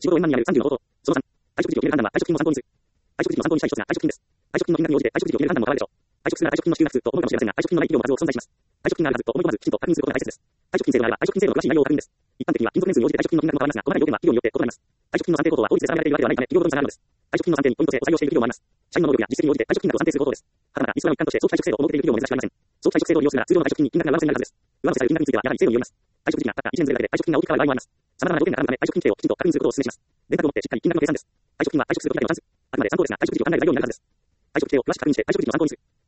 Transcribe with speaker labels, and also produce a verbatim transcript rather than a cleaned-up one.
Speaker 1: 仕事を円満にやるさんじゅうの方法。そのさん、退職時期を決める判断は退職金の参考にする。退職時期の参考にしたい一つが退職金です。退職金の金額に応じて退職時期を決める判断も変わるでしょう。退職するなら退職金の支給が普通と思うかもしれませんが、退職金のない企業も数多く存在します。退職金があるはずと思い込まず、きちんと確認することが大切です。退職金制度があれば退職金制度の詳しい内容を確認です。一般的には勤続年数に応じて退職金の金額が変わりますが、細かい要件は企業によって異なります。退職金の算定方法は法律で定められているわけではないため、企業ごとに差があるのです。退職金の算定にポイント制を採用している企業もあります。社員の能力や実績に応じて退職金額を算定する方法です。はたまた、リストラの一環として早期退職制度を設けている企業も珍しくありません。早期退職制度を利用するなら通常の退職金に金額が上乗せになるはずです。上乗せされる金額についてはやはり制度によります。退職時期が経ったいちねんずれだけで退職金が大きく変わる場合もあります。様々な条件があるため退職金制をきちんと確認することをお勧めします。電卓を持ってしっかり金額の計算です。退職金は退職する時だけの算数。あくまで参考ですが、退職時期を考える材料になるはずです。退職規定を詳しく確認して退職時期の参考にする。